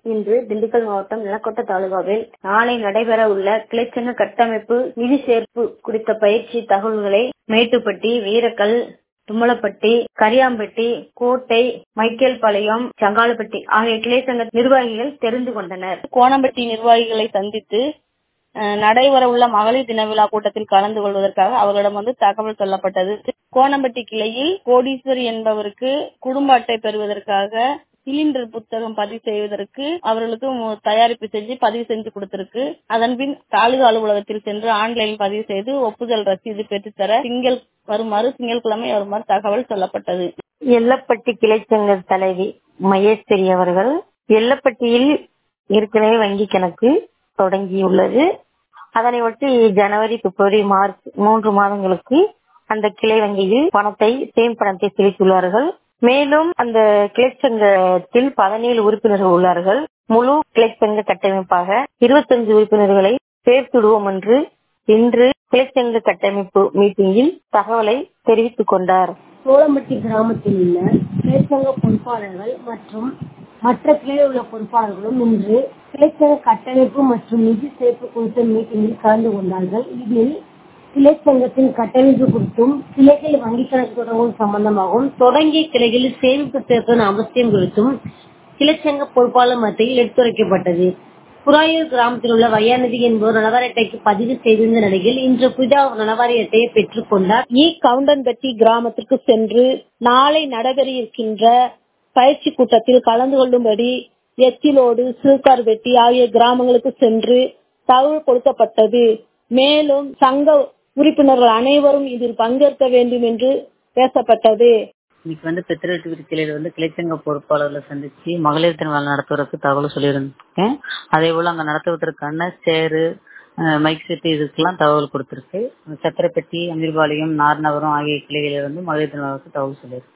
இன்று திண்டுக்கல் மாவட்டம் நிலக்கோட்டை தாலுகாவில் நாளை நடைபெற உள்ள கிளைச்சங்க கட்டமைப்பு நிதி சேர்ப்பு குறித்த பயிற்சி தகவல்களை மேட்டுப்பட்டி, வீரக்கல், தும்மலப்பட்டி, கரியாம்பட்டி, கோட்டை, மைக்கேல்பாளையம், சங்காலப்பட்டி ஆகிய கிளை சங்க நிர்வாகிகள் தெரிந்து கொண்டனர். கோணம்பட்டி நிர்வாகிகளை சந்தித்து நடைபெற உள்ள மகளிர் தின விழா கூட்டத்தில் கலந்து கொள்வதற்காக அவர்களிடம் தகவல் சொல்லப்பட்டது. கோணம்பட்டி கிளையில் கோடீஸ்வரி என்பவருக்கு குடும்ப அட்டை பெறுவதற்காக சிலிண்டர் புத்தகம் பதிவு செய்வதற்கு அவர்களுக்கு தயாரிப்பு செஞ்சு பதிவு செஞ்சு கொடுத்திருக்கு. அதன்பின் தாலுகா அலுவலகத்தில் சென்று ஆன்லைன் பதிவு செய்து ஒப்புதல் ரசீது பெற்றுத்தர திங்கட்கிழமை வருமாறு தகவல் சொல்லப்பட்டது. எல்லப்பட்டி கிளைச்சங்க தலைவி மகேஸ்வரி அவர்கள் எல்லப்பட்டியில் ஏற்கனவே வங்கி கணக்கு தொடங்கியுள்ளது. அதனை ஒட்டி ஜனவரி, பிப்ரவரி, மார்ச் 3 மாதங்களுக்கு அந்த கிளை வங்கியில் சேமிப்பணத்தை செலுத்தியுள்ளார்கள். மேலும் அந்த கிளைச்சங்கத்தில் 17 உறுப்பினர்கள் உள்ளார்கள். முழு கிளைச்சங்க கட்டமைப்பாக 25 உறுப்பினர்களை சேர்த்துடுவோம் என்று இன்று கிளைச்சங்க கட்டமைப்பு மீட்டிங்கில் தகவலை தெரிவித்துக் கொண்டார். சோளம்பட்டி கிராமத்தில் உள்ள கிளைச்சங்க பொறுப்பாளர்கள் மற்றும் மற்ற கிளையில் உள்ள பொறுப்பாளர்களும் இன்று கிளைச்சங்க கட்டமைப்பு மற்றும் நிதி சேர்ப்பு குறித்த மீட்டிங்கில் கலந்து கொண்டார்கள். இதில் கிளைச்சங்கத்தின் கட்டமைப்பு குறித்தும் கிளைகள் வங்கிக் கணக்கு தொடங்கும் சம்பந்தமாகவும் தொடங்கிய கிளைகளில் சேமிப்பு சேர்ப்பதன் அவசியம் குறித்தும் கிளைச்சங்க பொறுப்பாளர் மத்தியில் எடுத்துரைக்கப்பட்டது. புறாயூர் கிராமத்தில் உள்ள வையாநிதி என்பவர் நலவாரி அட்டைக்கு பதிவு செய்திருந்த நிலையில் இன்று புதிதாக நலவாரி அட்டையை பெற்றுக் கொண்டார். கவுண்டன்பட்டி கிராமத்திற்கு சென்று நாளை நடைபெற இருக்கின்ற பயிற்சி கூட்டத்தில் கலந்து கொள்ளும்படி எச்சிலோடு, சீர்கார்பெட்டி ஆகிய கிராமங்களுக்கு சென்று தகவல் கொடுக்கப்பட்டது. மேலும் சங்க உறுப்பினர்கள் அனைவரும் இதில் பங்கேற்க வேண்டும் என்று பேசப்பட்டது. இன்னைக்கு பெத்திரெட்டு கிளையில கிளைச்சங்க பொறுப்பாளர்களை சந்திச்சு மகளிர் தின நடத்துவதற்கு தகவல் சொல்லியிருக்கேன். அதே போல அங்க நடத்துவதற்கான சேரு, மைக் செட்டு இதுக்கெல்லாம் தகவல் கொடுத்திருக்கு. சத்திரப்பட்டி, அமீர்பாளையம், நார்நகரம் ஆகிய கிளைகளிலிருந்து மகளிர் தின தகவல் சொல்லியிருக்கு.